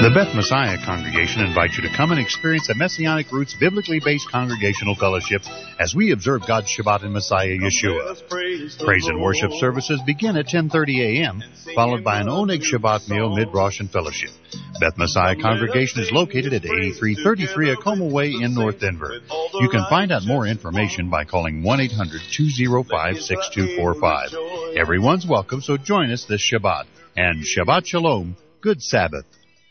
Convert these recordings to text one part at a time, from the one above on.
The Beth Messiah Congregation invites you to come and experience a Messianic Roots biblically based congregational fellowship as we observe God's Shabbat in Messiah Yeshua. Praise and worship services begin at 10:30 a.m., followed by an Oneg Shabbat meal, mid-Rosh, and fellowship. Beth Messiah Congregation is located at 8333 Acoma Way in North Denver. You can find out more information by calling 1-800-205-6245. Everyone's welcome, so join us this Shabbat. And Shabbat Shalom, good Sabbath.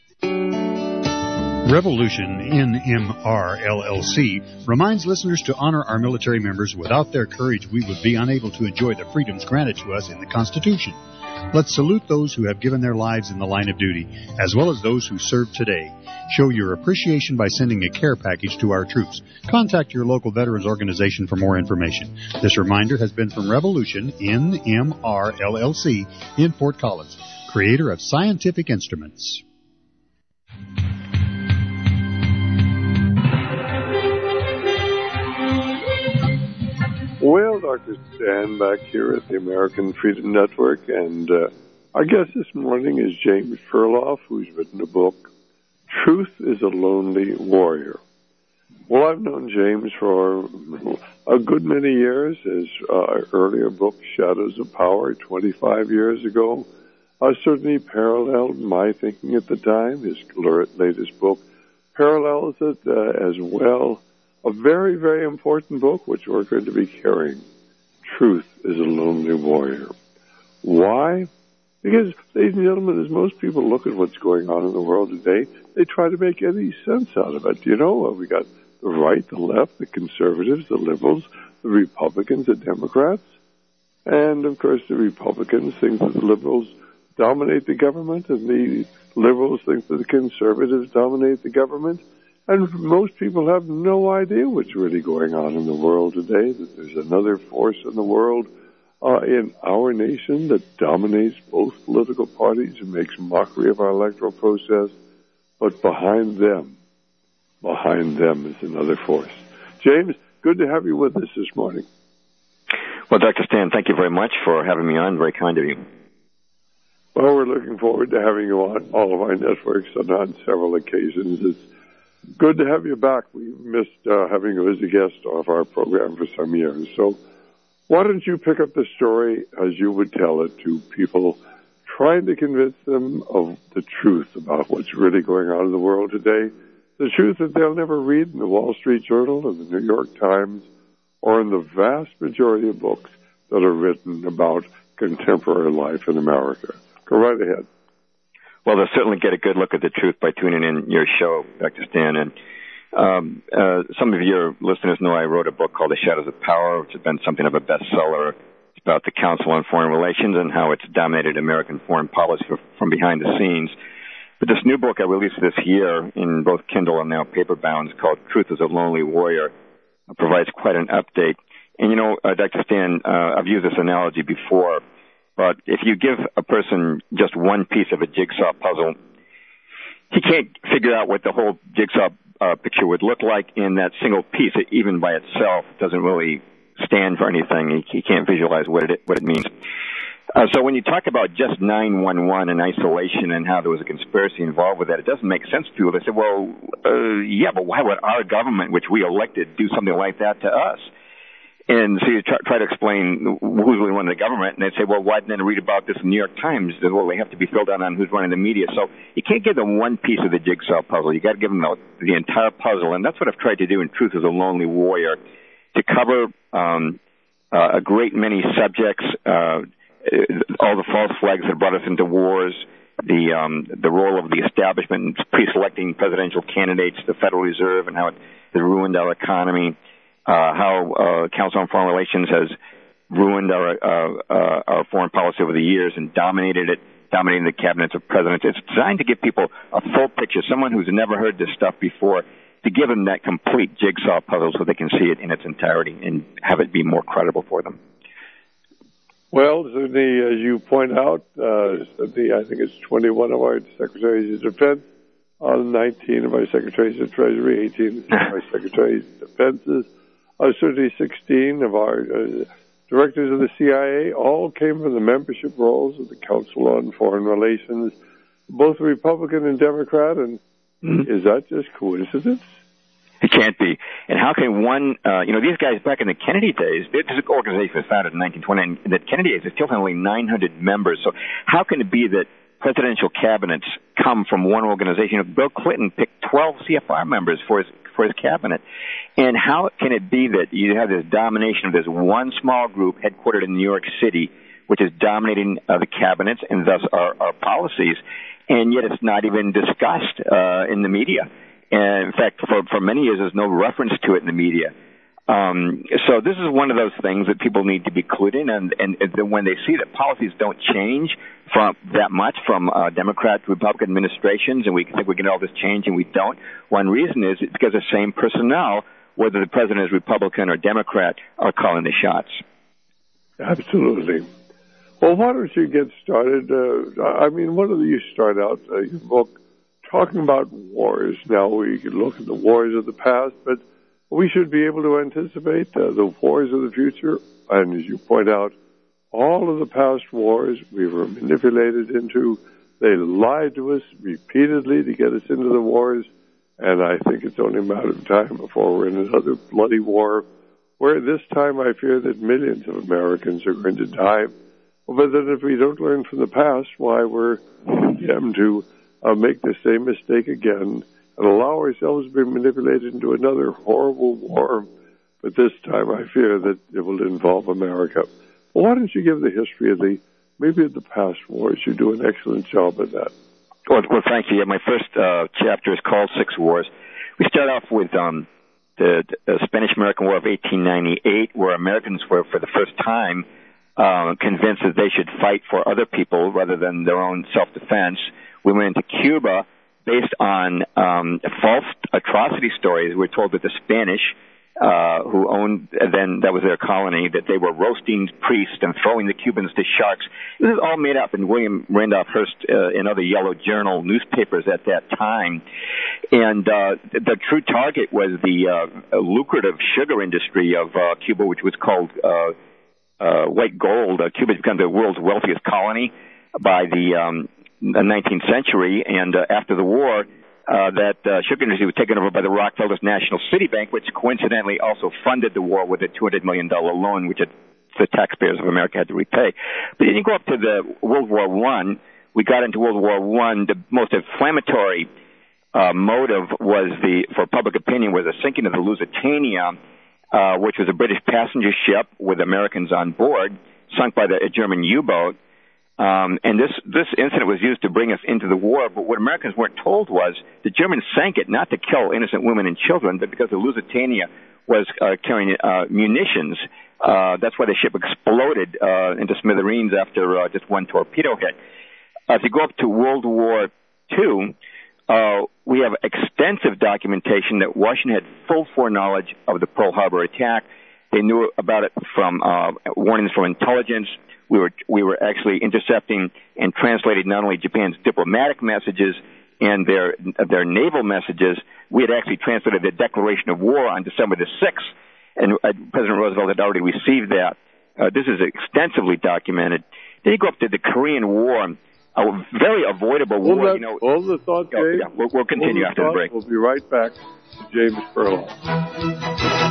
Revolution NMR LLC reminds listeners to honor our military members. Without their courage, we would be unable to enjoy the freedoms granted to us in the Constitution. Let's salute those who have given their lives in the line of duty, as well as those who serve today. Show your appreciation by sending a care package to our troops. Contact your local veterans organization for more information. This reminder has been from Revolution NMR LLC in Fort Collins, creator of Scientific Instruments. Well, Dr. Stan back here at the American Freedom Network, and our guest this morning is James Perloff, who's written a book, Truth is a Lonely Warrior. Well, I've known James for a good many years. His earlier book, Shadows of Power, 25 years ago, certainly paralleled my thinking at the time. His latest book parallels it as well. A very, very important book, which we're going to be carrying. Truth is a Lonely Warrior. Why? Because, ladies and gentlemen, as most people look at what's going on in the world today, they try to make any sense out of it. You know, we got the right, the left, the conservatives, the liberals, the Republicans, the Democrats. And, of course, the Republicans think that the liberals dominate the government, and the liberals think that the conservatives dominate the government. And most people have no idea what's really going on in the world today, that there's another force in the world, in our nation, that dominates both political parties and makes mockery of our electoral process. But behind them is another force. James, good to have you with us this morning. Well, Dr. Stan, thank you very much for having me on. Very kind of you. Well, we're looking forward to having you on all of our networks and on several occasions. It's good to have you back. We missed having you as a guest of our program for some years. So why don't you pick up the story as you would tell it to people, trying to convince them of the truth about what's really going on in the world today, the truth that they'll never read in the Wall Street Journal or the New York Times or in the vast majority of books that are written about contemporary life in America. Go right ahead. Well, they'll certainly get a good look at the truth by tuning in your show, Dr. Stan. And some of your listeners know I wrote a book called The Shadows of Power, which has been something of a bestseller. It's about the Council on Foreign Relations and how it's dominated American foreign policy from behind the scenes. But this new book I released this year in both Kindle and now paperbound is called Truth is a Lonely Warrior. It provides quite an update. And, you know, Dr. Stan, I've used this analogy before. But if you give a person just one piece of a jigsaw puzzle, he can't figure out what the whole jigsaw picture would look like in that single piece. It, even by itself, doesn't really stand for anything. He can't visualize what it means. So when you talk about just 9/11 in isolation and how there was a conspiracy involved with that, it doesn't make sense to people. They say, well, yeah, but why would our government, which we elected, do something like that to us? And so you try to explain who's really running the government, and they say, well, why didn't they read about this in the New York Times? Well, they have to be filled out on who's running the media. So you can't give them one piece of the jigsaw puzzle. You got to give them the entire puzzle, and that's what I've tried to do in Truth is a Lonely Warrior, to cover a great many subjects, all the false flags that brought us into wars, the role of the establishment in pre-selecting presidential candidates, the Federal Reserve, and how it has ruined our economy. How Council on Foreign Relations has ruined our foreign policy over the years and dominating the cabinets of presidents. It's designed to give people a full picture, someone who's never heard this stuff before, to give them that complete jigsaw puzzle so they can see it in its entirety and have it be more credible for them. Well, certainly, as you point out, I think it's 21 of our Secretaries of Defense, 19 of our Secretaries of Treasury, 18 of our Secretaries of Defenses, certainly 16 of our directors of the CIA, all came from the membership roles of the Council on Foreign Relations. both Republican and Democrat, and is that just coincidence? It can't be. And how can one, these guys back in the Kennedy days, this organization was founded in 1920, and the Kennedy days, it still had only 900 members. So how can it be that presidential cabinets come from one organization? Bill Clinton picked 12 CFR members for his cabinet. And how can it be that you have this domination of this one small group headquartered in New York City, which is dominating the cabinets and thus our policies, and yet it's not even discussed in the media? And in fact, for many years, there's no reference to it in the media. So this is one of those things that people need to be clued in, and when they see that policies don't change from that much from Democrat to Republican administrations, and we think we can all this change, and we don't. One reason is it's because the same personnel, whether the president is Republican or Democrat, are calling the shots. Absolutely. Well, why don't you get started? Why don't you start out your book talking about wars? Now, we can look at the wars of the past, but we should be able to anticipate the wars of the future. And as you point out, all of the past wars we were manipulated into. They lied to us repeatedly to get us into the wars. And I think it's only a matter of time before we're in another bloody war, where this time I fear that millions of Americans are going to die. But then if we don't learn from the past, why we're condemned to make the same mistake again and allow ourselves to be manipulated into another horrible war. But this time I fear that it will involve America. Well, why don't you give the history of the past wars? You do an excellent job of that. Well, thank you. Yeah, my first chapter is called Six Wars. We start off with the Spanish-American War of 1898, where Americans were, for the first time, convinced that they should fight for other people rather than their own self-defense. We went into Cuba based on false atrocity stories. We're told that the Spanish, who owned, then that was their colony, that they were roasting priests and throwing the Cubans to sharks. This is all made up in William Randolph Hearst and other Yellow Journal newspapers at that time. And the true target was the lucrative sugar industry of Cuba, which was called white gold. Cuba had become the world's wealthiest colony by the 19th century, and after the war, that sugar industry was taken over by the Rockefellers National City Bank, which coincidentally also funded the war with a $200 million loan, which the taxpayers of America had to repay. But then you go up to the World War I. We got into World War I. The most inflammatory motive for public opinion was the sinking of the Lusitania, which was a British passenger ship with Americans on board, sunk by a German U-boat. And this incident was used to bring us into the war, but what Americans weren't told was the Germans sank it not to kill innocent women and children, but because the Lusitania was carrying munitions. That's why the ship exploded into smithereens after just one torpedo hit. If you go up to World War II, we have extensive documentation that Washington had full foreknowledge of the Pearl Harbor attack. They knew about it from warnings from intelligence. We were actually intercepting and translating not only Japan's diplomatic messages and their naval messages. We had actually translated the declaration of war on December the 6th, and President Roosevelt had already received that. This is extensively documented. Then you go up to the Korean War, a very avoidable war. All the thoughts, James. Yeah, we'll continue after the break. We'll be right back to James Perloff.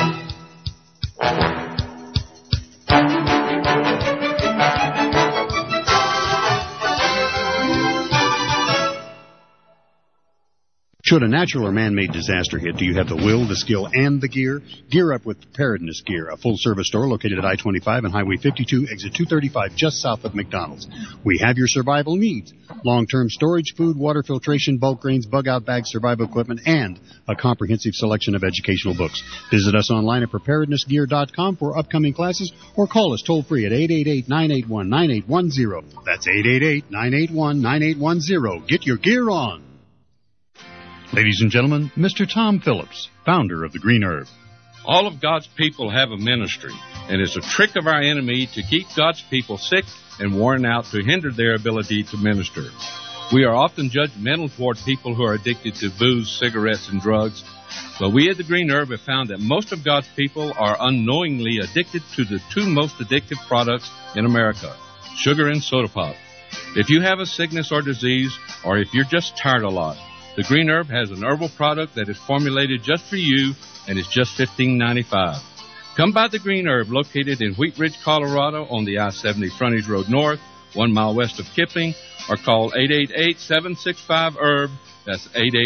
Should a natural or man-made disaster hit, do you have the will, the skill, and the gear? Gear up with Preparedness Gear, a full-service store located at I-25 and Highway 52, exit 235, just south of McDonald's. We have your survival needs. Long-term storage, food, water filtration, bulk grains, bug-out bags, survival equipment, and a comprehensive selection of educational books. Visit us online at preparednessgear.com for upcoming classes or call us toll-free at 888-981-9810. That's 888-981-9810. Get your gear on. Ladies and gentlemen, Mr. Tom Phillips, founder of the Green Herb. All of God's people have a ministry, and it's a trick of our enemy to keep God's people sick and worn out to hinder their ability to minister. We are often judgmental toward people who are addicted to booze, cigarettes, and drugs, but we at the Green Herb have found that most of God's people are unknowingly addicted to the two most addictive products in America, sugar and soda pop. If you have a sickness or disease, or if you're just tired a lot, the Green Herb has an herbal product that is formulated just for you, and it's just $15.95. Come by the Green Herb, located in Wheat Ridge, Colorado, on the I-70 Frontage Road North, 1 mile west of Kipling, or call 888-765-HERB. That's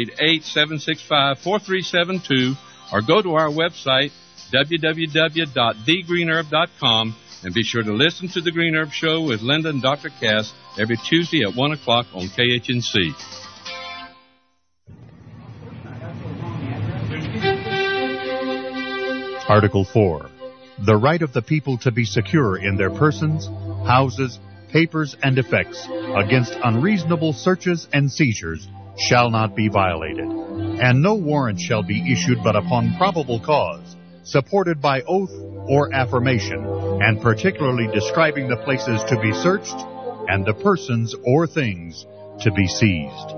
888-765-4372, or go to our website, www.thegreenherb.com, and be sure to listen to The Green Herb Show with Linda and Dr. Cass every Tuesday at 1 o'clock on KHNC. Article 4. The right of the people to be secure in their persons, houses, papers, and effects against unreasonable searches and seizures shall not be violated, and no warrant shall be issued but upon probable cause, supported by oath or affirmation, and particularly describing the places to be searched and the persons or things to be seized.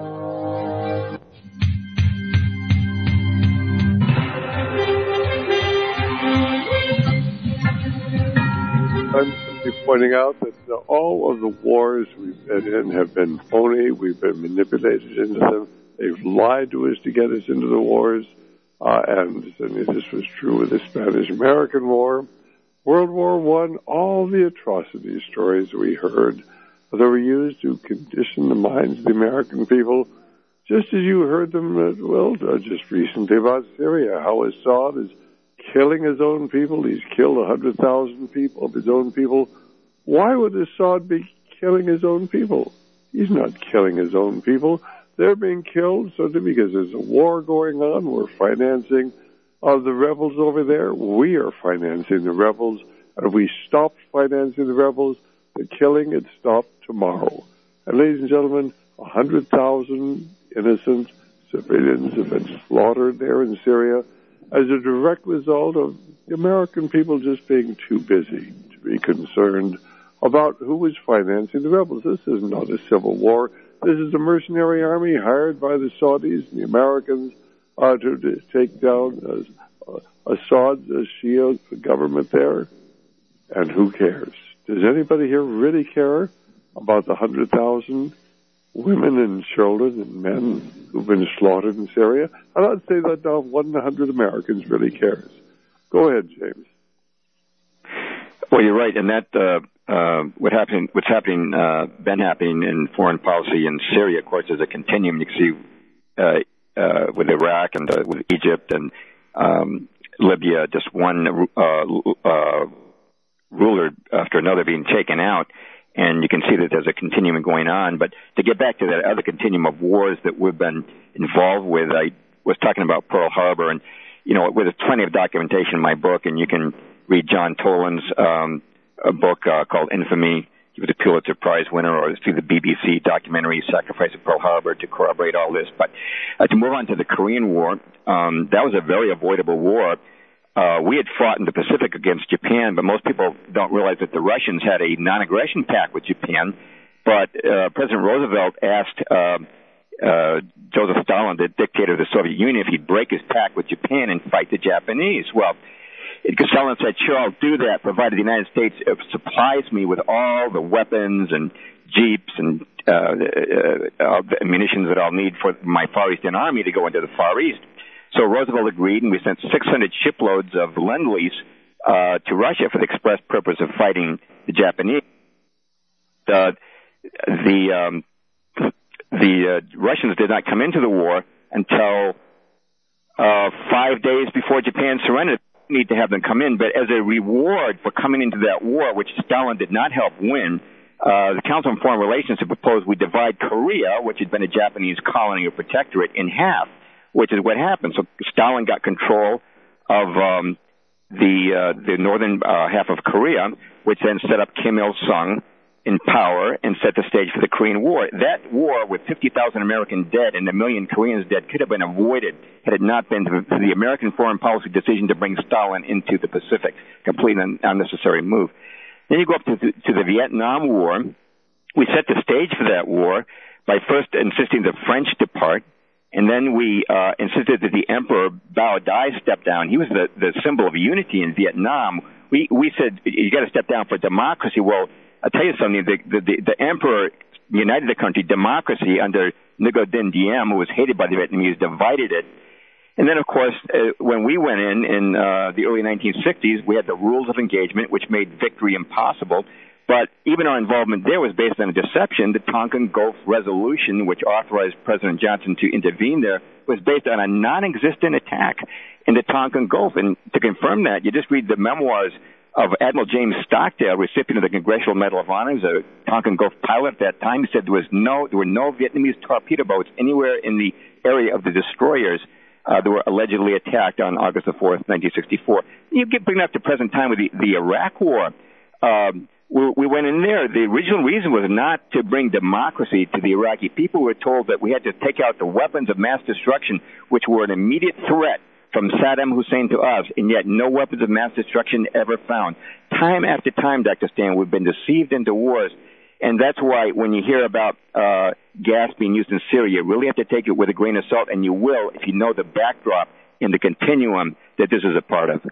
I'm simply pointing out that all of the wars we've been in have been phony. We've been manipulated into them. They've lied to us to get us into the wars. And this was true with the Spanish-American War, World War I. All the atrocity stories we heard that were used to condition the minds of the American people, just as you heard them, just recently about Syria, how Assad is killing his own people. He's killed 100,000 people of his own people. Why would Assad be killing his own people? He's not killing his own people. They're being killed simply because there's a war going on. We're financing the rebels over there. We are financing the rebels. And if we stopped financing the rebels, the killing had stopped tomorrow. And ladies and gentlemen, 100,000 innocent civilians have been slaughtered there in Syria as a direct result of the American people just being too busy to be concerned about who was financing the rebels. This is not a civil war. This is a mercenary army hired by the Saudis and the Americans to take down Assad's Shia government there. And who cares? Does anybody here really care about the 100,000 women and children and men who've been slaughtered in Syria? I'd say that now 1 in 100 Americans really cares. Go ahead, James. Well, you're right, and that what's happening in foreign policy in Syria, of course, is a continuum. You can see with Iraq and with Egypt and Libya, just one ruler after another being taken out. And you can see that there's a continuum going on. But to get back to that other continuum of wars that we've been involved with, I was talking about Pearl Harbor. And, there's plenty of documentation in my book, and you can read John Toland's a book called Infamy. He was a Pulitzer Prize winner, or through the BBC documentary Sacrifice of Pearl Harbor to corroborate all this. But to move on to the Korean War, that was a very avoidable war. We had fought in the Pacific against Japan, but most people don't realize that the Russians had a non-aggression pact with Japan. But President Roosevelt asked Joseph Stalin, the dictator of the Soviet Union, if he'd break his pact with Japan and fight the Japanese. Well, Stalin said, sure, I'll do that, provided the United States supplies me with all the weapons and jeeps and munitions that I'll need for my Far Eastern Army to go into the Far East. So Roosevelt agreed, and we sent 600 shiploads of Lend-Lease to Russia for the express purpose of fighting the Japanese. The Russians did not come into the war until 5 days before Japan surrendered. Need to have them come in, but as a reward for coming into that war, which Stalin did not help win, the Council on Foreign Relations had proposed we divide Korea, which had been a Japanese colony or protectorate, in half, which is what happened. So Stalin got control of the northern half of Korea, which then set up Kim Il-sung in power and set the stage for the Korean War. That war, with 50,000 Americans dead and 1 million Koreans dead, could have been avoided had it not been for the American foreign policy decision to bring Stalin into the Pacific. Completely unnecessary move. Then you go up to the Vietnam War. We set the stage for that war by first insisting the French depart, and then we insisted that the Emperor Bao Dai step down. He was the symbol of unity in Vietnam. We said, you got to step down for democracy. Well, I'll tell you something. The emperor united the country. Democracy under Ngo Dinh Diem, who was hated by the Vietnamese, divided it. And then, of course, when we went in the early 1960s, we had the rules of engagement, which made victory impossible. But even our involvement there was based on a deception. The Tonkin Gulf Resolution, which authorized President Johnson to intervene there, was based on a non-existent attack in the Tonkin Gulf. And to confirm that, you just read the memoirs of Admiral James Stockdale, recipient of the Congressional Medal of Honor. He was a Tonkin Gulf pilot at that time. He said there were no Vietnamese torpedo boats anywhere in the area of the destroyers that were allegedly attacked on August the 4th, 1964. You bring that up to present time with the Iraq War. We went in there. The original reason was not to bring democracy to the Iraqi people. We were told that we had to take out the weapons of mass destruction, which were an immediate threat from Saddam Hussein to us, and yet no weapons of mass destruction ever found. Time after time, Dr. Stan, we've been deceived into wars, and that's why when you hear about gas being used in Syria, you really have to take it with a grain of salt, and you will if you know the backdrop and the continuum that this is a part of.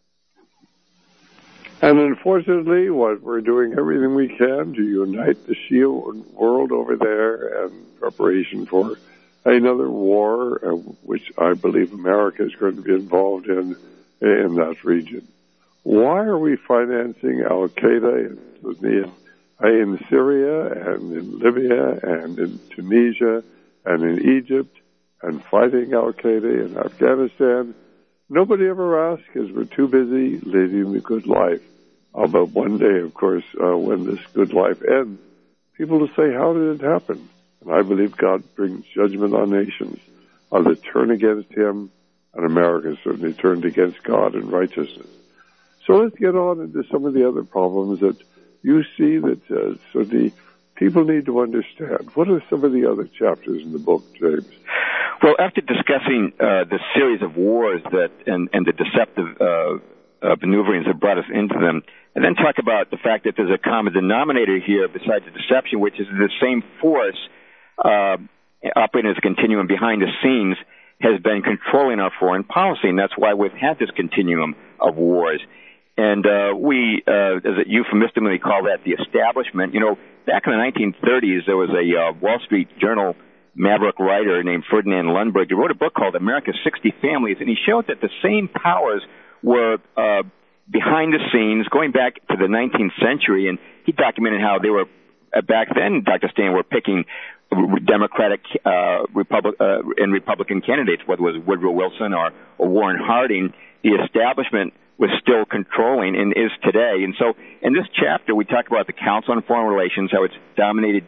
And unfortunately, what we're doing everything we can to unite the Shia world over there in preparation for another war, which I believe America is going to be involved in that region. Why are we financing Al-Qaeda in Syria and in Libya and in Tunisia and in Egypt and fighting Al-Qaeda in Afghanistan? Nobody ever asks because we're too busy living the good life. But one day, of course, when this good life ends, people will say, how did it happen? And I believe God brings judgment on nations that turn against him, and America certainly turned against God and righteousness. So let's get on into some of the other problems that you see that certainly people need to understand. What are some of the other chapters in the book, James? Well, after discussing the series of wars and the deceptive maneuverings that brought us into them, and then talk about the fact that there's a common denominator here besides the deception, which is the same force operating as a continuum behind the scenes has been controlling our foreign policy, and that's why we've had this continuum of wars. And we, as a euphemistically call that the establishment. You know, back in the 1930s, there was a Wall Street Journal maverick writer named Ferdinand Lundberg. He wrote a book called America's 60 Families, and he showed that the same powers were behind the scenes going back to the 19th century, and he documented how they were back then, Dr. Stan, were picking Democratic and Republican candidates, whether it was Woodrow Wilson or Warren Harding. The establishment was still controlling and is today. And so in this chapter, we talk about the Council on Foreign Relations, how it's dominated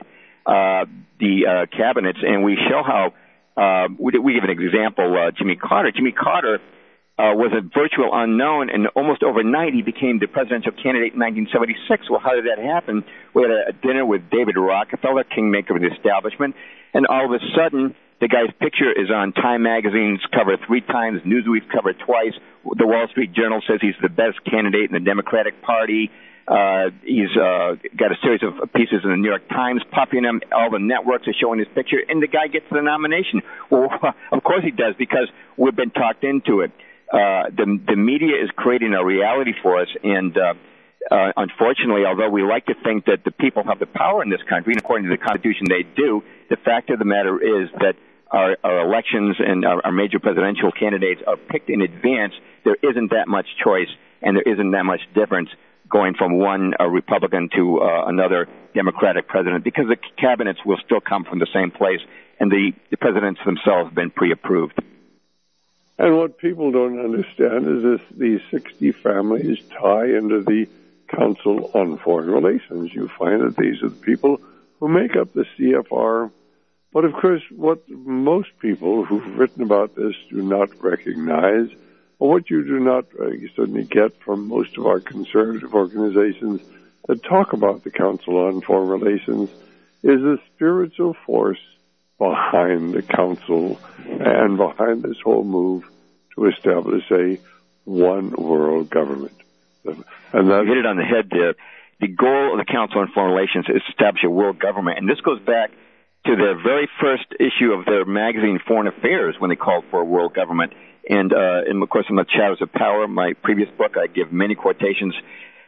the cabinets, and we show how we give an example, Jimmy Carter. Jimmy Carter was a virtual unknown, and almost overnight he became the presidential candidate in 1976. Well, how did that happen? We had a dinner with David Rockefeller, kingmaker of the establishment, and all of a sudden the guy's picture is on Time Magazine's cover 3 times, Newsweek's cover twice. The Wall Street Journal says he's the best candidate in the Democratic Party. He's got a series of pieces in the New York Times popping him. All the networks are showing his picture, and the guy gets the nomination. Well, of course he does, because we've been talked into it. The media is creating a reality for us, and unfortunately, although we like to think that the people have the power in this country, and according to the Constitution they do, the fact of the matter is that our elections and our major presidential candidates are picked in advance. There isn't that much choice, and there isn't that much difference going from one Republican to another Democratic president, because the cabinets will still come from the same place, and the presidents themselves have been pre-approved. And what people don't understand is these 60 families tie into the Council on Foreign Relations. You find that these are the people who make up the CFR. But of course, what most people who've written about this do not recognize, or what you do not certainly get from most of our conservative organizations that talk about the Council on Foreign Relations, is the spiritual force behind the Council and behind this whole move to establish a one world government. And you hit it on the head there. The goal of the Council on Foreign Relations is to establish a world government, and this goes back to their very first issue of their magazine, Foreign Affairs, when they called for a world government. And of course, in the Shadows of Power, my previous book, I give many quotations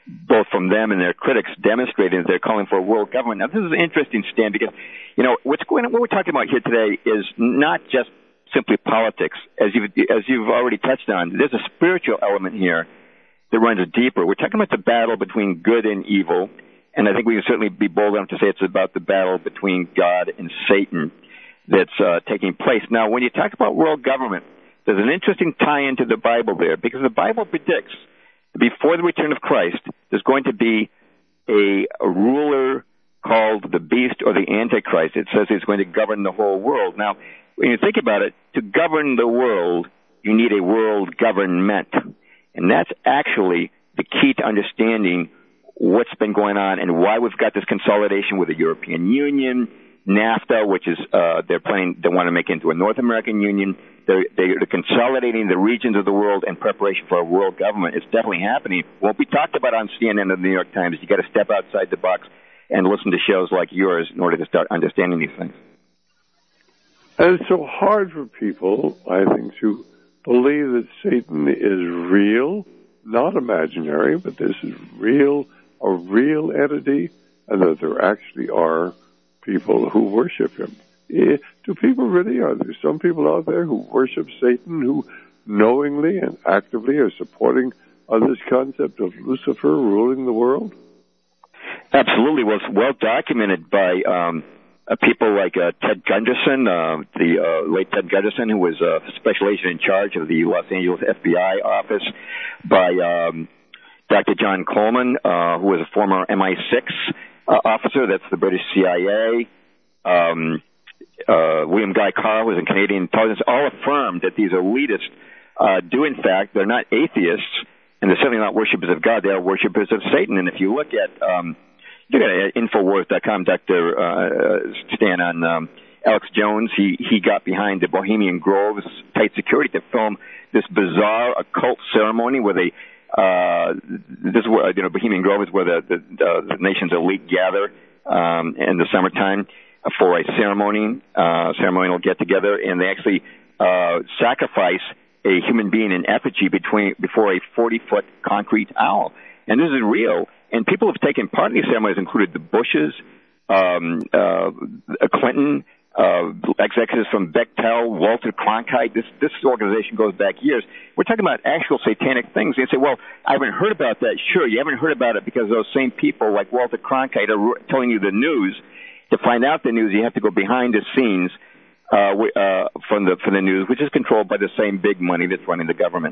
both from them and their critics, demonstrating that they're calling for a world government. Now, this is an interesting stand because, what we're talking about here today is not just simply politics, as you've already touched on. There's a spiritual element here that runs deeper. We're talking about the battle between good and evil, and I think we can certainly be bold enough to say it's about the battle between God and Satan that's taking place. Now, when you talk about world government, there's an interesting tie into the Bible there, because the Bible predicts that before the return of Christ, there's going to be a ruler called the beast or the Antichrist. It says he's going to govern the whole world. Now, when you think about it, to govern the world, you need a world government. And that's actually the key to understanding what's been going on and why we've got this consolidation with the European Union, NAFTA, which is they want to make into a North American Union. They're consolidating the regions of the world in preparation for a world government. It's definitely happening. Won't be talked about on CNN or the New York Times. You got to step outside the box and listen to shows like yours in order to start understanding these things. And it's so hard for people, I think, to believe that Satan is real, not imaginary, but this is real, a real entity, and that there actually are people who worship him. Do people really? Are there some people out there who worship Satan, who knowingly and actively are supporting this concept of Lucifer ruling the world? Absolutely. Well, it's well documented by people like Ted Gunderson, the late Ted Gunderson, who was a special agent in charge of the Los Angeles FBI office, by Dr. John Coleman, who was a former MI6 officer. That's the British CIA. William Guy Carr was in Canadian intelligence. All affirmed that these elitists do, in fact, they're not atheists, and they're certainly not worshippers of God. They are worshippers of Satan. And if you look at Infowars.com, Dr. Stan, on Alex Jones, he got behind the Bohemian Grove's tight security to film this bizarre occult ceremony where they Bohemian Grove is where the nation's elite gather in the summertime for a ceremonial get together, and they actually sacrifice a human being in effigy before a 40-foot concrete owl. And this is real. And people have taken part in these ceremonies, included the Bushes, Clinton, executives from Bechtel, Walter Cronkite. This organization goes back years. We're talking about actual satanic things. You say, well, I haven't heard about that. Sure, you haven't heard about it because those same people like Walter Cronkite are telling you the news. To find out the news, you have to go behind the scenes from the news, which is controlled by the same big money that's running the government.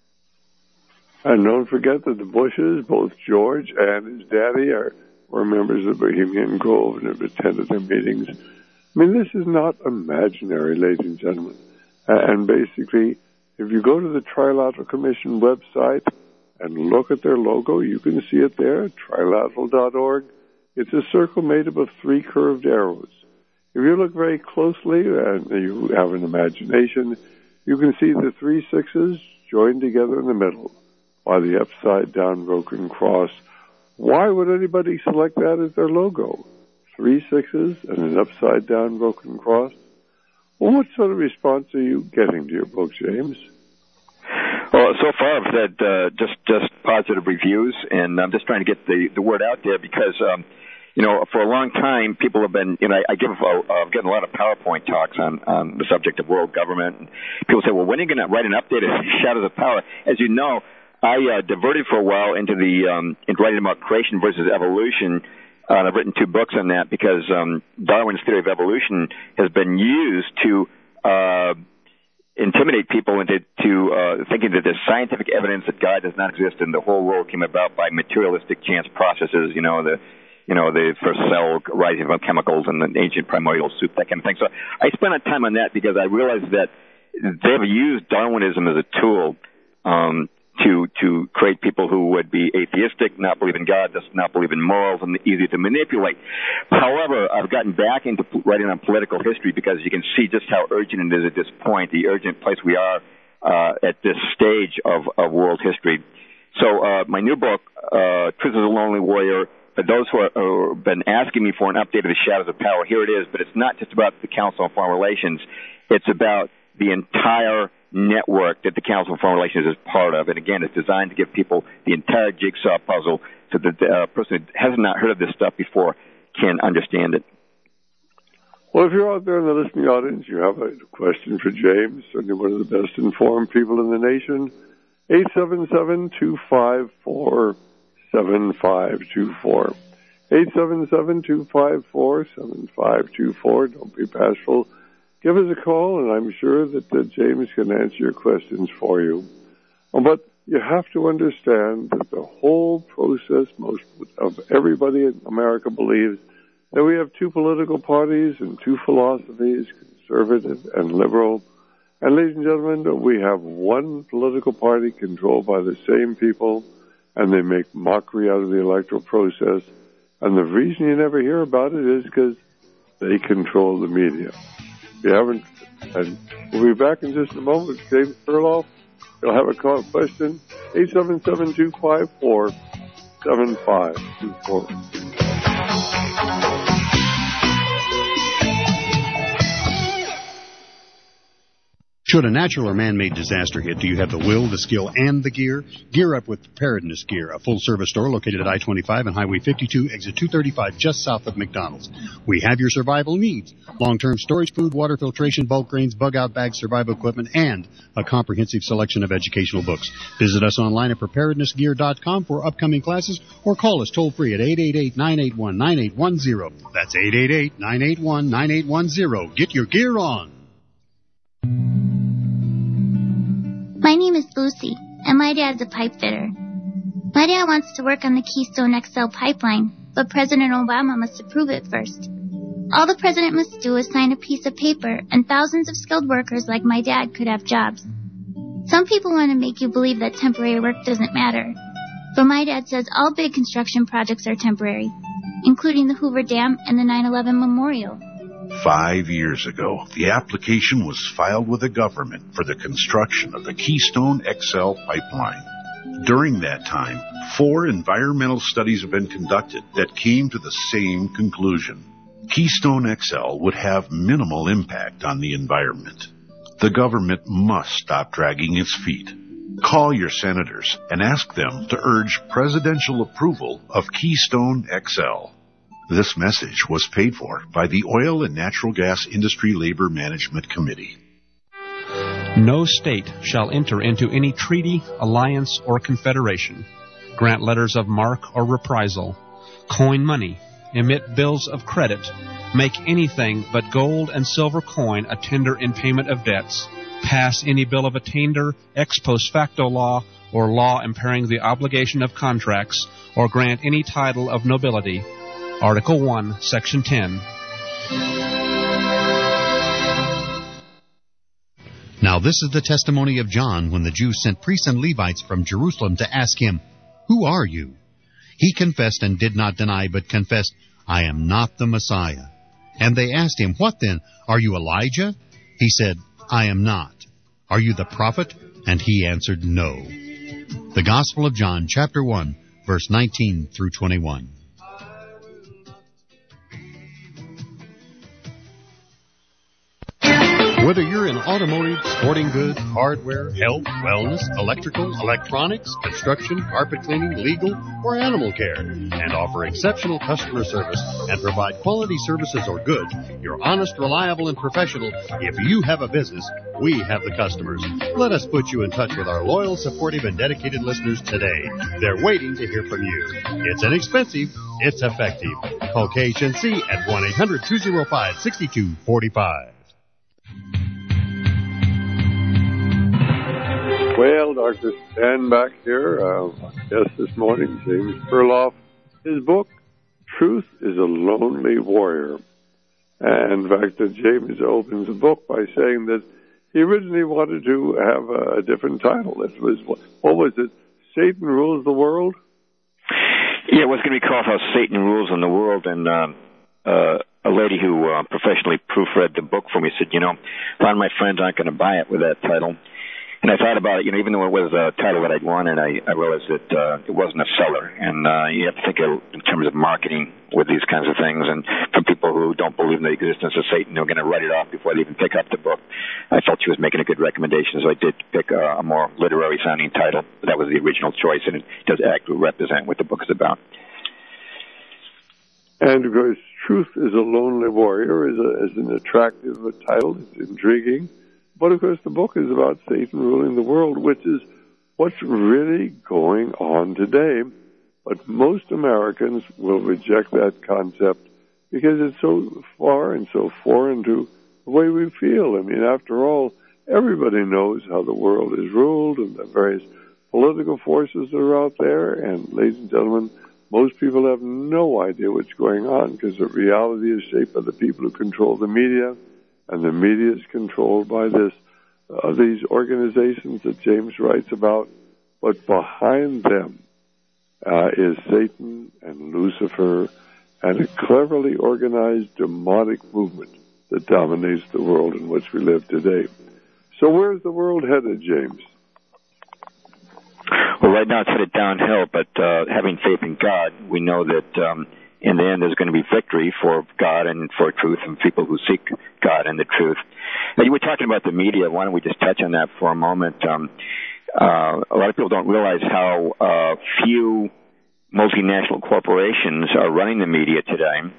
And don't forget that the Bushes, both George and his daddy, were members of Bohemian Grove and have attended their meetings. I mean, this is not imaginary, ladies and gentlemen. And basically, if you go to the Trilateral Commission website and look at their logo, you can see it there, trilateral.org. It's a circle made up of 3 curved arrows. If you look very closely and you have an imagination, you can see the 3 sixes joined together in the middle by the upside-down broken cross. Why would anybody select that as their logo? 3 sixes and an upside-down broken cross? Well, what sort of response are you getting to your book, James? Well, so far I've had just positive reviews, and I'm just trying to get the word out there because, for a long time people have been, I've gotten a lot of PowerPoint talks on the subject of world government. And people say, well, when are you going to write an update of Shadows of Power? As you know, I diverted for a while into into writing about creation versus evolution. And I've written 2 books on that because Darwin's theory of evolution has been used to intimidate people into thinking that there's scientific evidence that God does not exist and the whole world came about by materialistic chance processes. The first cell rising from chemicals and the ancient primordial soup, that kind of thing. So I spent time on that because I realized that they've used Darwinism as a tool to create people who would be atheistic, not believe in God, just not believe in morals, and easy to manipulate. However, I've gotten back into writing on political history because you can see just how urgent it is at this point, the urgent place we are at this stage of world history. So my new book, Truth is a Lonely Warrior, for those who have been asking me for an update of the Shadows of Power, here it is, but it's not just about the Council on Foreign Relations. It's about the entire network that the Council on Foreign Relations is part of. And again, it's designed to give people the entire jigsaw puzzle so that the person who has not heard of this stuff before can understand it. Well, if you're out there in the listening audience, you have a question for James, certainly one of the best informed people in the nation, 877-254-7524. 877-254-7524. Don't be bashful. Give us a call, and I'm sure that James can answer your questions for you. But you have to understand that the whole process, most of everybody in America believes that we have two political parties and two philosophies, conservative and liberal. And ladies and gentlemen, we have one political party controlled by the same people, and they make mockery out of the electoral process. And the reason you never hear about it is because they control the media. If you haven't, and we'll be back in just a moment. James Perloff, you'll have a question, 877-254-7524. Should a natural or man-made disaster hit, do you have the will, the skill, and the gear? Gear up with Preparedness Gear, a full-service store located at I-25 and Highway 52, exit 235, just south of McDonald's. We have your survival needs: long-term storage, food, water filtration, bulk grains, bug-out bags, survival equipment, and a comprehensive selection of educational books. Visit us online at preparednessgear.com for upcoming classes, or call us toll-free at 888-981-9810. That's 888-981-9810. Get your gear on. My name is Lucy, and my dad's a pipe fitter. My dad wants to work on the Keystone XL pipeline, but President Obama must approve it first. All the president must do is sign a piece of paper, and thousands of skilled workers like my dad could have jobs. Some people want to make you believe that temporary work doesn't matter, but my dad says all big construction projects are temporary, including the Hoover Dam and the 9/11 Memorial. 5 years ago, the application was filed with the government for the construction of the Keystone XL pipeline. During that time, 4 environmental studies have been conducted that came to the same conclusion. Keystone XL would have minimal impact on the environment. The government must stop dragging its feet. Call your senators and ask them to urge presidential approval of Keystone XL. This message was paid for by the Oil and Natural Gas Industry Labor Management Committee. No state shall enter into any treaty, alliance, or confederation, grant letters of marque or reprisal, coin money, emit bills of credit, make anything but gold and silver coin a tender in payment of debts, pass any bill of attainder, ex post facto law, or law impairing the obligation of contracts, or grant any title of nobility. Article 1, Section 10. Now this is the testimony of John when the Jews sent priests and Levites from Jerusalem to ask him, "Who are you?" He confessed and did not deny, but confessed, "I am not the Messiah." And they asked him, "What then? Are you Elijah?" He said, "I am not." "Are you the prophet?" And he answered, "No." The Gospel of John, chapter 1, verse 19 through 21. Whether you're in automotive, sporting goods, hardware, health, wellness, electrical, electronics, construction, carpet cleaning, legal, or animal care, and offer exceptional customer service and provide quality services or goods, you're honest, reliable, and professional. If you have a business, we have the customers. Let us put you in touch with our loyal, supportive, and dedicated listeners today. They're waiting to hear from you. It's inexpensive. It's effective. Call KHNC at 1-800-205-6245. Well, Dr. Stan back here, guest this morning, James Perloff. His book, Truth is a Lonely Warrior. And in fact, James opens the book by saying that he originally wanted to have a different title. It was, what was it? Satan Rules the World? Yeah, it was going to be called How Satan Rules in the World. And a lady who professionally proofread the book for me said, a lot of my friends aren't going to buy it with that title. And I thought about it, even though it was a title that I'd wanted, I realized that it wasn't a seller. And you have to think in terms of marketing with these kinds of things. And for people who don't believe in the existence of Satan, they're going to write it off before they even pick up the book. I felt she was making a good recommendation, so I did pick a more literary-sounding title. That was the original choice, and it does actually represent what the book is about. And, of course, Truth is a Lonely Warrior is an attractive title. It's intriguing. But, of course, the book is about Satan ruling the world, which is what's really going on today. But most Americans will reject that concept because it's so far and so foreign to the way we feel. I mean, after all, everybody knows how the world is ruled and the various political forces that are out there. And, ladies and gentlemen, most people have no idea what's going on because the reality is shaped by the people who control the media. And the media is controlled by these organizations that James writes about. But behind them is Satan and Lucifer and a cleverly organized demonic movement that dominates the world in which we live today. So where's the world headed, James? Well, right now it's headed downhill, but having faith in God, we know that in the end, there's going to be victory for God and for truth and people who seek God and the truth. Now, you were talking about the media. Why don't we just touch on that for a moment? A lot of people don't realize how few multinational corporations are running the media today.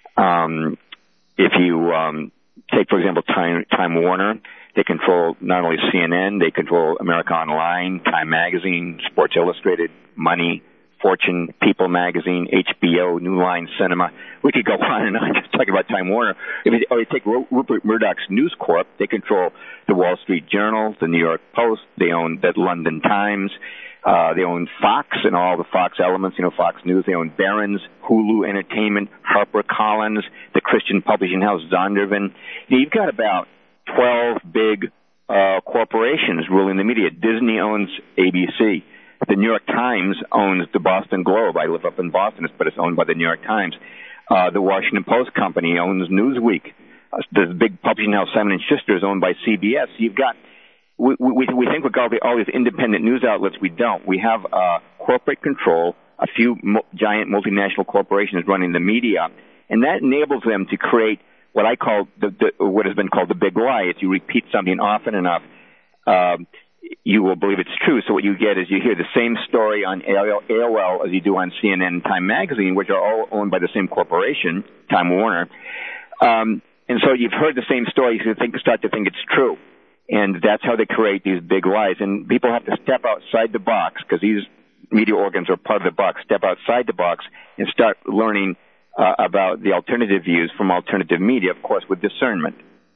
If you take, for example, Time Warner, they control not only CNN, they control America Online, Time Magazine, Sports Illustrated, Money, Fortune, People Magazine, HBO, New Line Cinema. We could go on and on just talking about Time Warner. If you take Rupert Murdoch's News Corp, they control the Wall Street Journal, the New York Post. They own the London Times. They own Fox and all the Fox elements, Fox News. They own Barron's, Hulu Entertainment, HarperCollins, the Christian publishing house Zondervan. You've got about 12 big corporations ruling the media. Disney owns ABC. The New York Times owns the Boston Globe. I live up in Boston, but it's owned by the New York Times. The Washington Post company owns Newsweek. The big publishing house Simon & Schuster is owned by CBS. You've got, we think we've got all these independent news outlets. We don't. We have corporate control, a few giant multinational corporations running the media, and that enables them to create what I call what has been called the big lie. If you repeat something often enough, you will believe it's true. So what you get is you hear the same story on AOL as you do on CNN and Time Magazine, which are all owned by the same corporation, Time Warner. And so you've heard the same story, you start to think it's true. And that's how they create these big lies. And people have to step outside the box, because these media organs are part of the box, step outside the box and start learning about the alternative views from alternative media, of course, with discernment.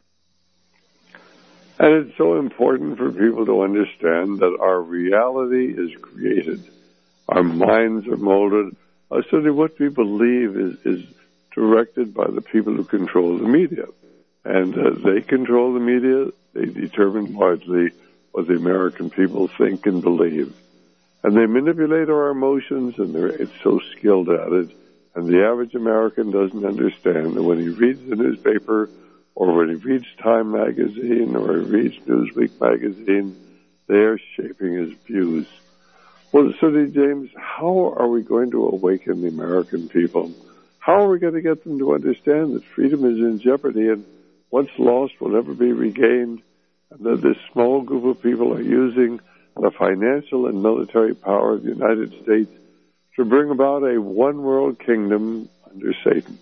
And it's so important for people to understand that our reality is created. Our minds are molded. Certainly what we believe is directed by the people who control the media. And they control the media. They determine largely what the American people think and believe. And they manipulate our emotions, and it's so skilled at it. And the average American doesn't understand that when he reads the newspaper, or when he reads Time Magazine, or he reads Newsweek Magazine, they are shaping his views. Well, Sir James, how are we going to awaken the American people? How are we going to get them to understand that freedom is in jeopardy, and once lost will never be regained, and that this small group of people are using the financial and military power of the United States to bring about a one-world kingdom under Satan?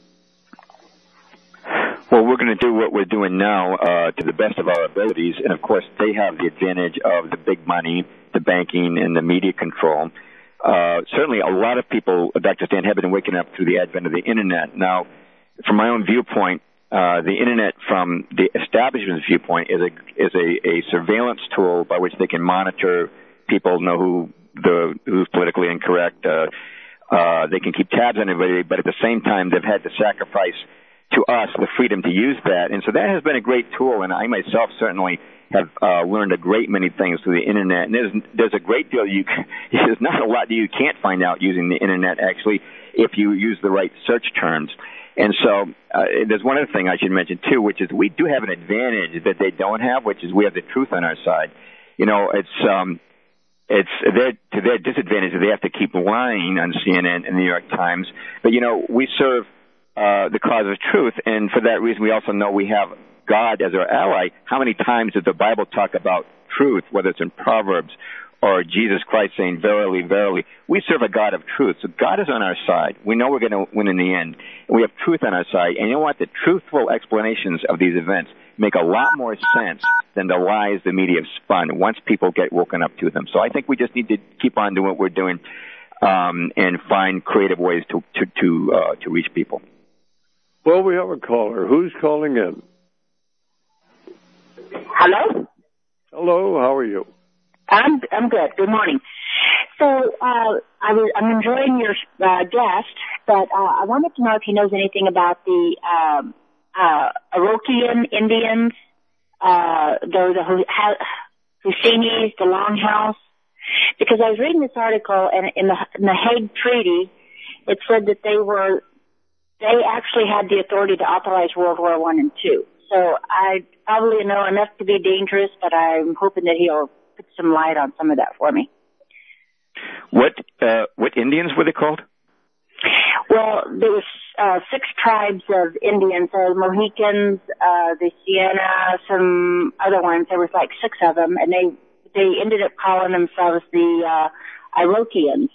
Well, we're going to do what we're doing now to the best of our abilities. And, of course, they have the advantage of the big money, the banking, and the media control. Certainly, a lot of people, Dr. Stan, have been waking up through the advent of the Internet. Now, from my own viewpoint, the Internet, from the establishment's viewpoint, is a surveillance tool by which they can monitor people, know who's politically incorrect. They can keep tabs on everybody, but at the same time, they've had to sacrifice to us the freedom to use that. And so that has been a great tool, and I myself certainly have learned a great many things through the Internet. And there's a great deal there's not a lot that you can't find out using the Internet, actually, if you use the right search terms. And so there's one other thing I should mention, too, which is we do have an advantage that they don't have, which is we have the truth on our side. to their disadvantage. They have to keep lying on CNN and the New York Times. But, we serve the cause of truth, and for that reason we also know we have God as our ally. How many times does the Bible talk about truth, whether it's in Proverbs or Jesus Christ saying, verily, verily? We serve a God of truth, so God is on our side. We know we're going to win in the end, and we have truth on our side. And you know what? The truthful explanations of these events make a lot more sense than the lies the media have spun once people get woken up to them. So I think we just need to keep on doing what we're doing and find creative ways to reach people. Well, we have a caller. Who's calling in? Hello? Hello, how are you? I'm good. Good morning. So I'm enjoying your guest, but I wanted to know if he knows anything about the Iroquoian Indians, the Husinis, the Longhouse, because I was reading this article, and in the Hague Treaty, it said that they actually had the authority to authorize World War I and II. So I probably know enough to be dangerous, but I'm hoping that he'll put some light on some of that for me. What Indians were they called? Well, there was 6 tribes of Indians, Mohicans, the Sienna, some other ones. There was like 6 of them, and they ended up calling themselves the Iroquoians.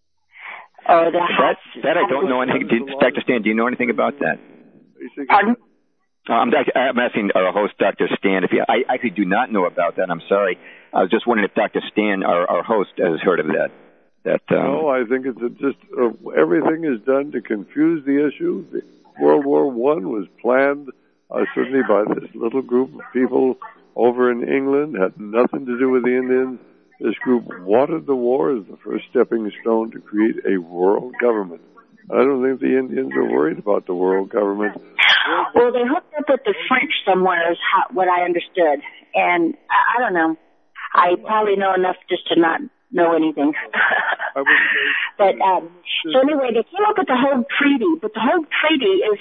That I don't know anything. Dr. Stan, do you know anything about that? Pardon? I'm asking our host, Dr. Stan, I actually do not know about that. I'm sorry. I was just wondering if Dr. Stan, our host, has heard of that. No, I think it's just everything is done to confuse the issue. World War I was planned certainly by this little group of people over in England, had nothing to do with the Indians. This group wanted the war as the first stepping stone to create a world government. I don't think the Indians are worried about the world government. Well, they hooked up with the French somewhere is what I understood. And I don't know. I probably know enough just to not know anything. But so anyway, they came up with the Hague Treaty. But the Hague Treaty is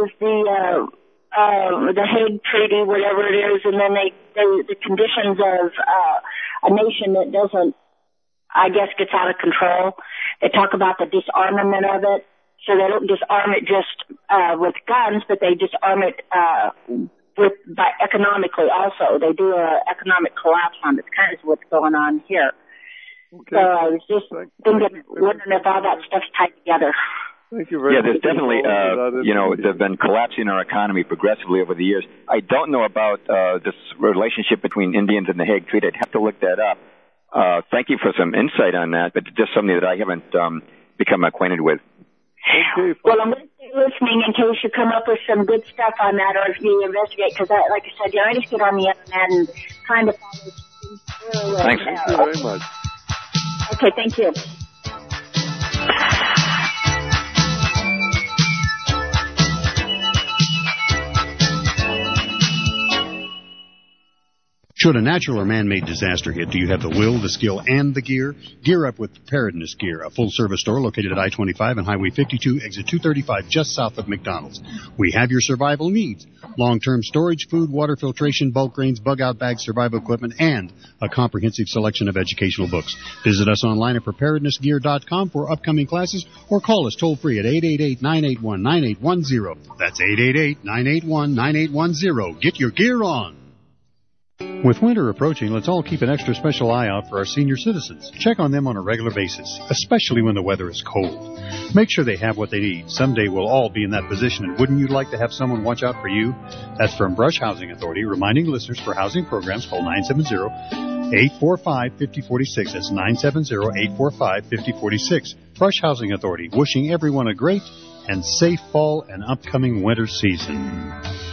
the Hague Treaty, whatever it is, and then the conditions of a nation that doesn't, I guess, gets out of control. They talk about the disarmament of it. So they don't disarm it just with guns, but they disarm it by economically also. They do an economic collapse on it. It's kind of what's going on here. Okay. So I was just wondering if all that stuff's tied together. Thank you very much. There's definitely, they've been collapsing our economy progressively over the years. I don't know about this relationship between Indians and the Hague Treaty. I'd have to look that up. Thank you for some insight on that, but just something that I haven't become acquainted with. Okay, well, I'm going to stay listening in case you come up with some good stuff on that, or if you investigate, because, like I said, I just get on the internet and kind of follow. Thanks. Thank you very much. Okay, thank you. Should a natural or man-made disaster hit, do you have the will, the skill, and the gear? Gear up with Preparedness Gear, a full-service store located at I-25 and Highway 52, exit 235, just south of McDonald's. We have your survival needs. Long-term storage, food, water filtration, bulk grains, bug-out bags, survival equipment, and a comprehensive selection of educational books. Visit us online at preparednessgear.com for upcoming classes or call us toll-free at 888-981-9810. That's 888-981-9810. Get your gear on. With winter approaching, let's all keep an extra special eye out for our senior citizens. Check on them on a regular basis, especially when the weather is cold. Make sure they have what they need. Someday we'll all be in that position, and wouldn't you like to have someone watch out for you? That's from Brush Housing Authority, reminding listeners for housing programs, call 970-845-5046. That's 970-845-5046. Brush Housing Authority, wishing everyone a great and safe fall and upcoming winter season.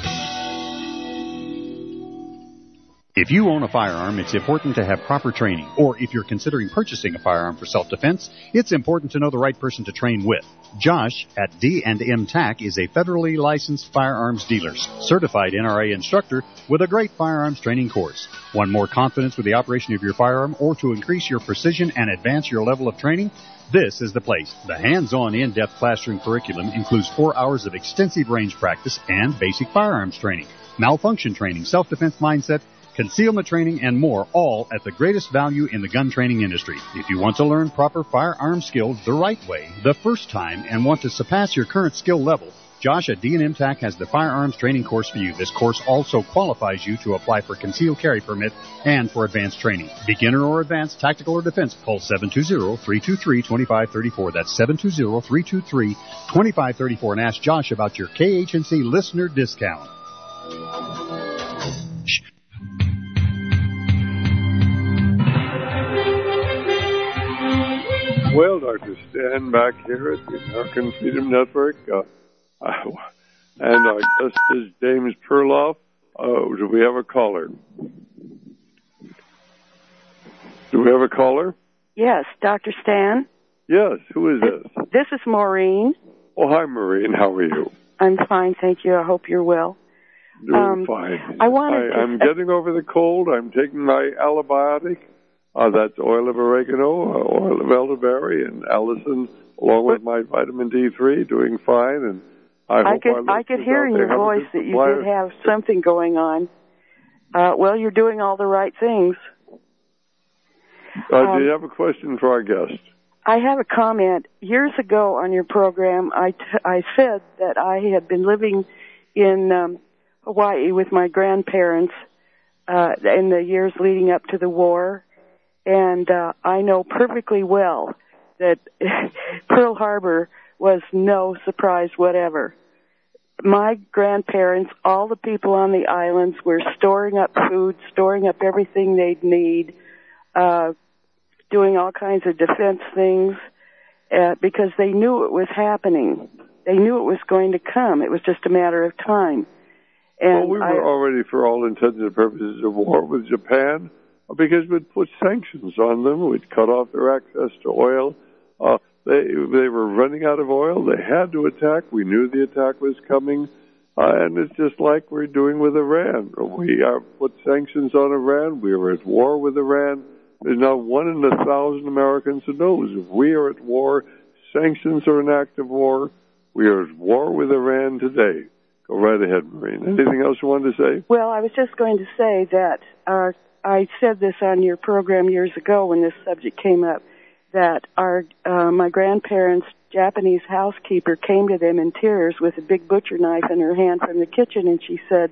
If you own a firearm, it's important to have proper training. Or if you're considering purchasing a firearm for self-defense, it's important to know the right person to train with. Josh at D&M TAC is a federally licensed firearms dealer, certified NRA instructor with a great firearms training course. Want more confidence with the operation of your firearm or to increase your precision and advance your level of training? This is the place. The hands-on, in-depth classroom curriculum includes 4 hours of extensive range practice and basic firearms training, malfunction training, self-defense mindset, concealment training, and more, all at the greatest value in the gun training industry. If you want to learn proper firearm skills the right way, the first time, and want to surpass your current skill level, Josh at D&M TAC has the firearms training course for you. This course also qualifies you to apply for concealed carry permit and for advanced training. Beginner or advanced, tactical or defense, call 720-323-2534. That's 720-323-2534 and ask Josh about your KHNC listener discount. Well, Dr. Stan back here at the American Freedom Network. And our guest is James Perloff. Do we have a caller? Yes, Dr. Stan. Yes, who is this? This is Maureen. Oh, hi, Maureen. How are you? I'm fine, thank you. I hope you're well. Doing fine. I'm getting over the cold. I'm taking my allibiotic. That's oil of oregano, oil of elderberry, and Allison, along with my vitamin D3, doing fine. And I could hear in your voice that you did have something going on. Well, you're doing all the right things. Do you have a question for our guest? I have a comment. Years ago on your program, I said that I had been living in Hawaii with my grandparents in the years leading up to the war, and I know perfectly well that Pearl Harbor was no surprise whatever. My grandparents, all the people on the islands, were storing up food, storing up everything they'd need, doing all kinds of defense things, because they knew it was happening. They knew it was going to come. It was just a matter of time. And we were already, for all intents and purposes, at war with Japan, because we'd put sanctions on them. We'd cut off their access to oil. They were running out of oil. They had to attack. We knew the attack was coming. And it's just like we're doing with Iran. We put sanctions on Iran. We were at war with Iran. There's not 1 in 1,000 Americans who knows if we are at war, sanctions are an act of war. We are at war with Iran today. Go right ahead, Maureen. Anything else you wanted to say? Well, I was just going to say that I said this on your program years ago when this subject came up, that my grandparents' Japanese housekeeper came to them in tears with a big butcher knife in her hand from the kitchen, and she said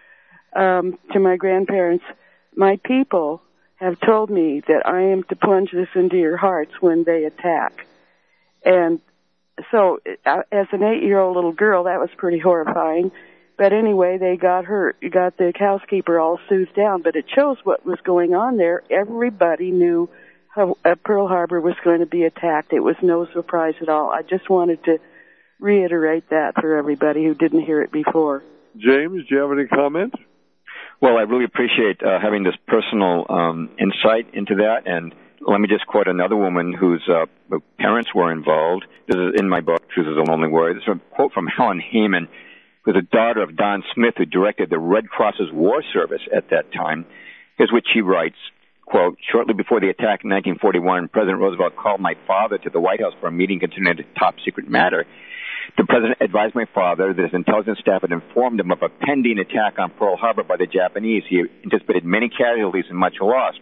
to my grandparents, "My people have told me that I am to plunge this into your hearts when they attack." And so, as an 8-year-old little girl, that was pretty horrifying. But anyway, they got the housekeeper all soothed down. But it shows what was going on there. Everybody knew how Pearl Harbor was going to be attacked. It was no surprise at all. I just wanted to reiterate that for everybody who didn't hear it before. James, do you have any comment? Well, I really appreciate having this personal insight into that. And let me just quote another woman whose parents were involved. This is in my book, Truth is a Lonely Warrior. This is a quote from Helen Heyman, who's the daughter of Don Smith, who directed the Red Cross's war service at that time. Here's what she writes, quote, "Shortly before the attack in 1941, President Roosevelt called my father to the White House for a meeting concerning a top-secret matter. The president advised my father that his intelligence staff had informed him of a pending attack on Pearl Harbor by the Japanese. He anticipated many casualties and much loss.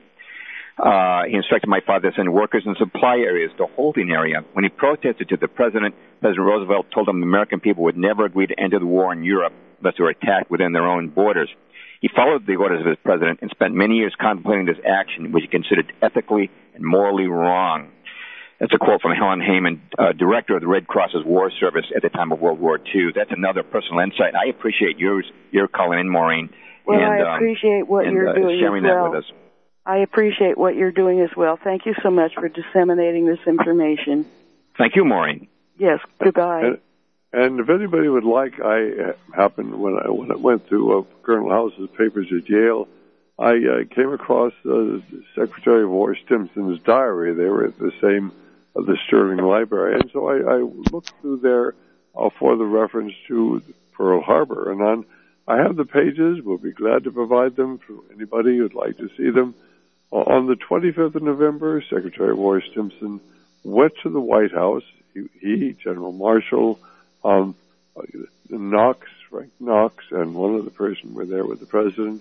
He instructed my father to send workers in supply areas to holding area. When he protested to the president, President Roosevelt told him the American people would never agree to enter the war in Europe unless they were attacked within their own borders. He followed the orders of his president and spent many years contemplating this action, which he considered ethically and morally wrong." That's a quote from Helen Heyman, director of the Red Cross's war service at the time of World War II. That's another personal insight. I appreciate your calling in, Maureen. Well, I appreciate what you're doing sharing as well. that with us. I appreciate what you're doing as well. Thank you so much for disseminating this information. Thank you, Maureen. Yes, goodbye. And if anybody would like, I happened when I went through Colonel House's papers at Yale, I came across Secretary of War Stimson's diary. They were at the Sterling Library, and so I looked through there for the reference to Pearl Harbor, and I have the pages. We'll be glad to provide them to anybody who'd like to see them. On the 25th of November, Secretary of War Stimson went to the White House. He General Marshall, Frank Knox, and one other person were there with the president.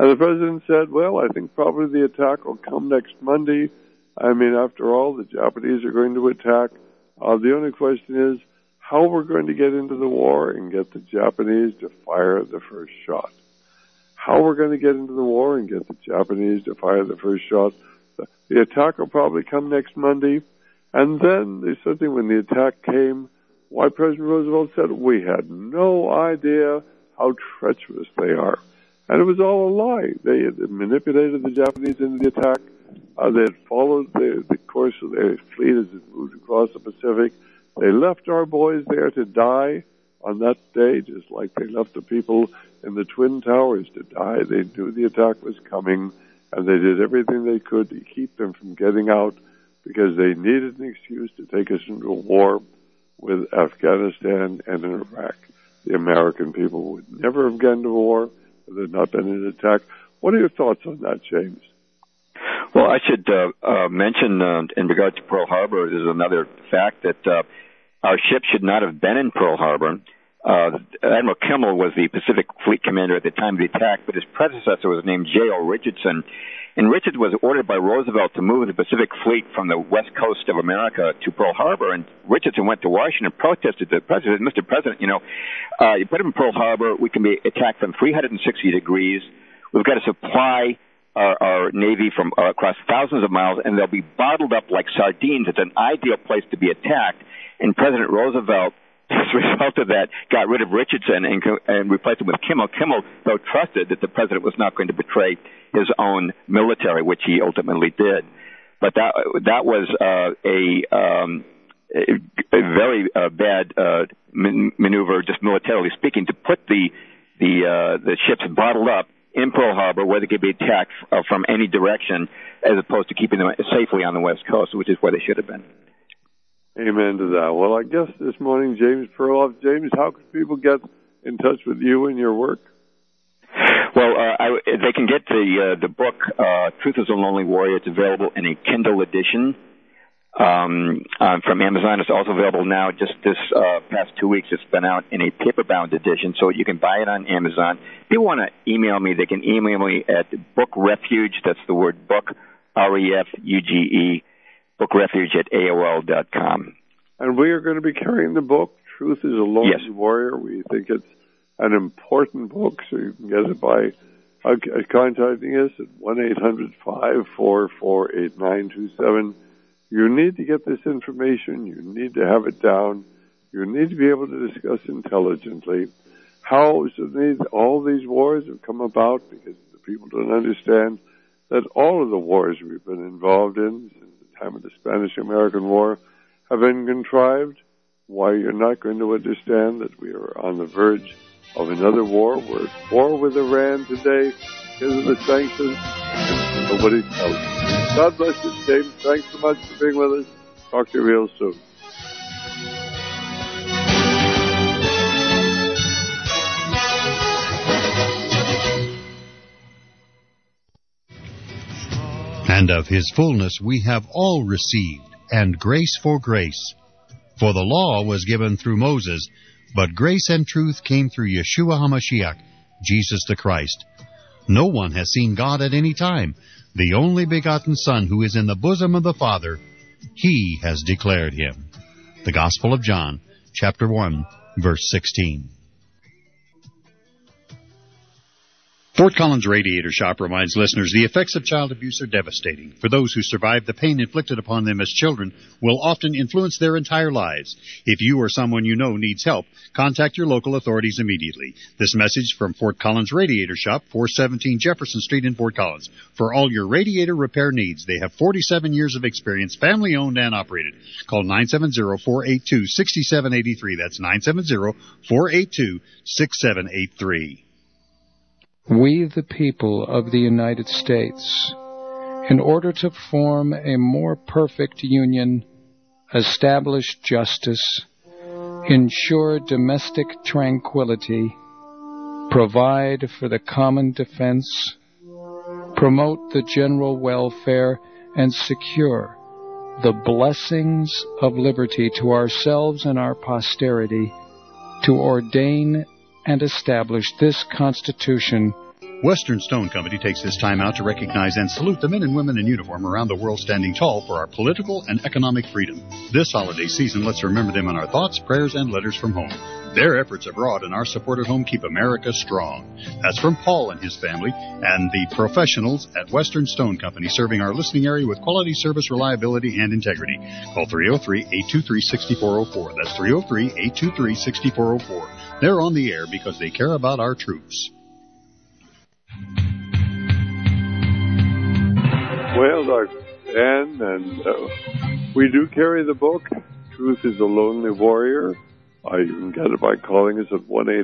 And the president said, well, I think probably the attack will come next Monday. I mean, after all, the Japanese are going to attack. The only question is how we're going to get into the war and get the Japanese to fire the first shot. How we're going to get into the war and get the Japanese to fire the first shot. The attack will probably come next Monday. And then they said when the attack came, why President Roosevelt said, we had no idea how treacherous they are. And it was all a lie. They had manipulated the Japanese into the attack. They had followed the course of their fleet as it moved across the Pacific. They left our boys there to die on that day, just like they left the people in the Twin Towers to die. They knew the attack was coming, and they did everything they could to keep them from getting out because they needed an excuse to take us into a war with Afghanistan and in Iraq. The American people would never have gone to war if there had not been an attack. What are your thoughts on that, James? Well, I should mention in regard to Pearl Harbor, there's another fact that our ship should not have been in Pearl Harbor. Admiral Kimmel was the Pacific Fleet commander at the time of the attack, but his predecessor was named J.O. Richardson. And Richardson was ordered by Roosevelt to move the Pacific Fleet from the west coast of America to Pearl Harbor. And Richardson went to Washington and protested to the president, Mr. President, you put him in Pearl Harbor, we can be attacked from 360 degrees. We've got to supply our Navy from across thousands of miles, and they'll be bottled up like sardines. It's an ideal place to be attacked. And President Roosevelt, as a result of that, got rid of Richardson and replaced him with Kimmel. Kimmel, though, trusted that the president was not going to betray his own military, which he ultimately did. But that was a very bad maneuver, just militarily speaking, to put the ships bottled up in Pearl Harbor where they could be attacked from any direction, as opposed to keeping them safely on the West Coast, which is where they should have been. Amen to that. Well, I guess this morning, James Perloff. James, how can people get in touch with you and your work? Well, they can get the book, Truth is a Lonely Warrior. It's available in a Kindle edition from Amazon. It's also available now, just this past 2 weeks. It's been out in a paper-bound edition, so you can buy it on Amazon. If people want to email me, they can email me at bookrefuge, that's the word book, R-E-F-U-G-E, bookrefuge at AOL.com. And we are going to be carrying the book, Truth is a Lonely Warrior. We think it's an important book, so you can get it by contacting us at 1-800-544-8927. You need to get this information. You need to have it down. You need to be able to discuss intelligently how all these wars have come about, because the people don't understand that all of the wars we've been involved in since the time of the Spanish-American War have been contrived. Why you're not going to understand that we are on the verge of another war. We're at war with Iran today because of the sanctions. Nobody knows. God bless you, James. Thanks so much for being with us. Talk to you real soon. And of his fullness we have all received, and grace for grace. For the law was given through Moses, but grace and truth came through Yeshua HaMashiach, Jesus the Christ. No one has seen God at any time. The only begotten Son, who is in the bosom of the Father, He has declared Him. The Gospel of John, chapter 1, verse 16. Fort Collins Radiator Shop reminds listeners the effects of child abuse are devastating. For those who survive, the pain inflicted upon them as children will often influence their entire lives. If you or someone you know needs help, contact your local authorities immediately. This message from Fort Collins Radiator Shop, 417 Jefferson Street in Fort Collins. For all your radiator repair needs, they have 47 years of experience, family-owned and operated. Call 970-482-6783. That's 970-482-6783. We, the people of the United States, in order to form a more perfect union, establish justice, ensure domestic tranquility, provide for the common defense, promote the general welfare, and secure the blessings of liberty to ourselves and our posterity, to ordain and establish this Constitution Western Stone Company takes this time out to recognize and salute the men and women in uniform around the world standing tall for our political and economic freedom. This holiday season, let's remember them in our thoughts, prayers, and letters from home. Their efforts abroad and our support at home keep America strong. That's from Paul and his family and the professionals at Western Stone Company, serving our listening area with quality service, reliability, and integrity. Call 303-823-6404. That's 303-823-6404. They're on the air because they care about our troops. Well, Dr. Dan, and we do carry the book, Truth is a Lonely Warrior. You can get it by calling us at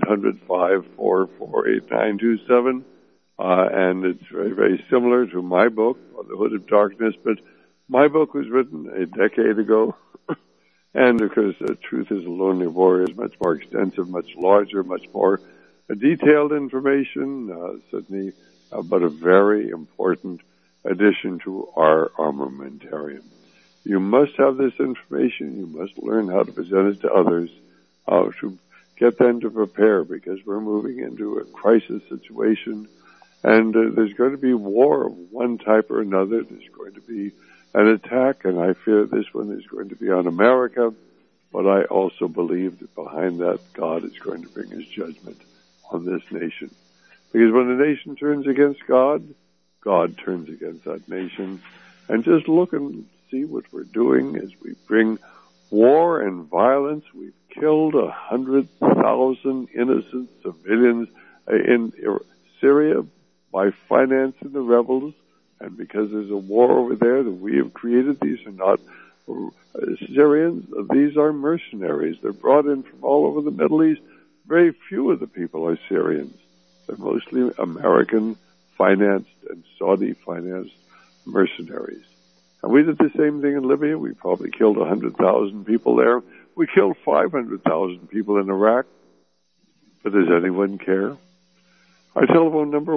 1-800-544-8927. And it's very, very similar to my book, On the Hood of Darkness, but my book was written a decade ago. And of course, Truth is a Lonely Warrior is much more extensive, much larger, much more detailed information, certainly, but a very important addition to our armamentarium. You must have this information. You must learn how to present it to others, how to get them to prepare, because we're moving into a crisis situation, and there's going to be war of one type or another. There's going to be an attack, and I fear this one is going to be on America, but I also believe that behind that, God is going to bring his judgment on this nation. Because when a nation turns against God, God turns against that nation. And just look and see what we're doing as we bring war and violence. We've killed 100,000 innocent civilians in Syria by financing the rebels. And because there's a war over there that we have created, these are not Syrians. These are mercenaries. They're brought in from all over the Middle East. Very few of the people are Syrians. They're mostly American-financed and Saudi-financed mercenaries. And we did the same thing in Libya. We probably killed 100,000 people there. We killed 500,000 people in Iraq. But does anyone care? Our telephone number,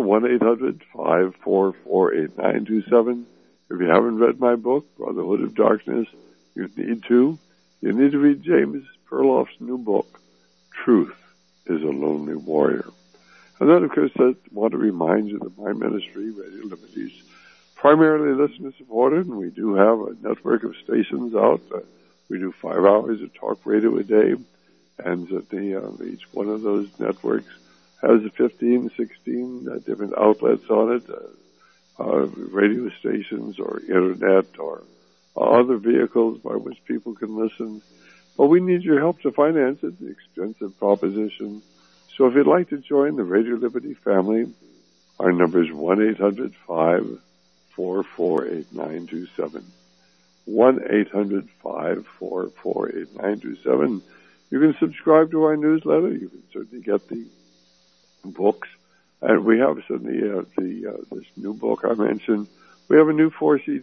1-800-544-8927. If you haven't read my book, Brotherhood of Darkness, you need to. You need to read James Perloff's new book, Truth is a Lonely Warrior. And then, of course, I want to remind you that my ministry, Radio Liberty, is primarily listener-supported, and we do have a network of stations out. We do 5 hours of talk radio a day, and each one of those networks has 15, 16 different outlets on it, radio stations or internet or other vehicles by which people can listen. But we need your help to finance it, an expensive proposition. So if you'd like to join the Radio Liberty family, our number is 1-800-544-8927. 1-800-544-8927. You can subscribe to our newsletter. You can certainly get the books. And we have certainly this new book I mentioned. We have a new 4 CD